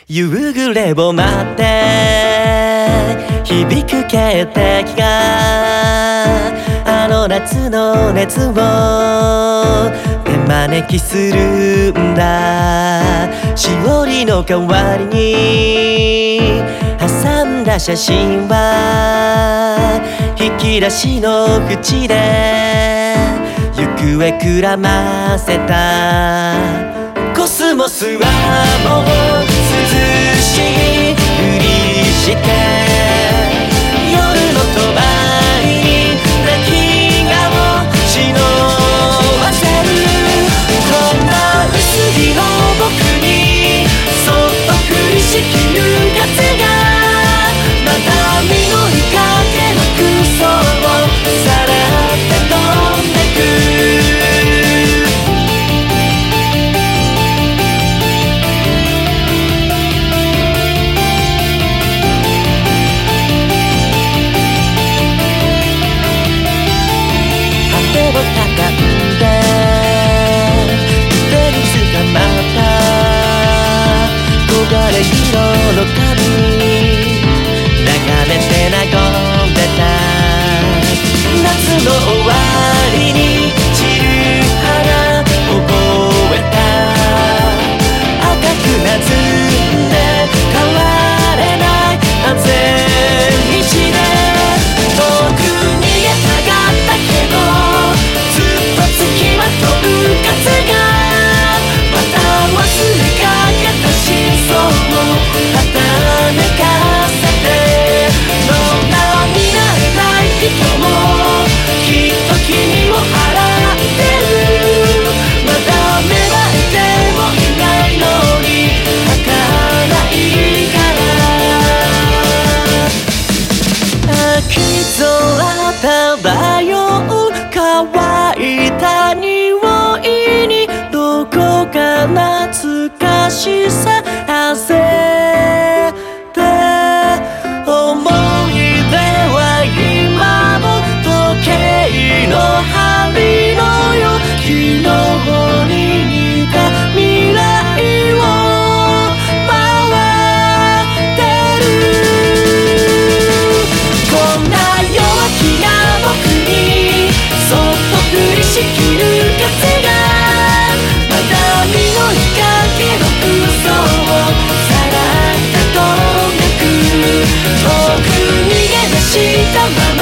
夕暮れを待って響く警笛があの夏の熱を手招きするんだ。しおりの代わりに挟んだ写真は引き出しの縁で行方くらませた。コスモスはもう涼しいふりして夜の帳に泣き顔忍ばせる。こんな薄着の僕にそっと降りしきる風がまた実りかけの空想をさらって飛んでく。色の旅流れて和んでた。夏の終わりに散る花覚えた。赤くなずんで変われない安全道で遠く逃げたがったけどずっとつきまとう風がまた忘れかけた真相をはためかせて。どんなになれない人もきっと君を払ってる。まだ芽生えてもいないのに儚いから秋空漂う乾いた匂いにどこか懐かしさあせて思い出は今も時計の針のよ昨日に似た未来を回ってる。こんな弱気な僕にそっと降りしきる風がまだ実りかけの空想をさらって飛んでく。遠く逃げ出したまま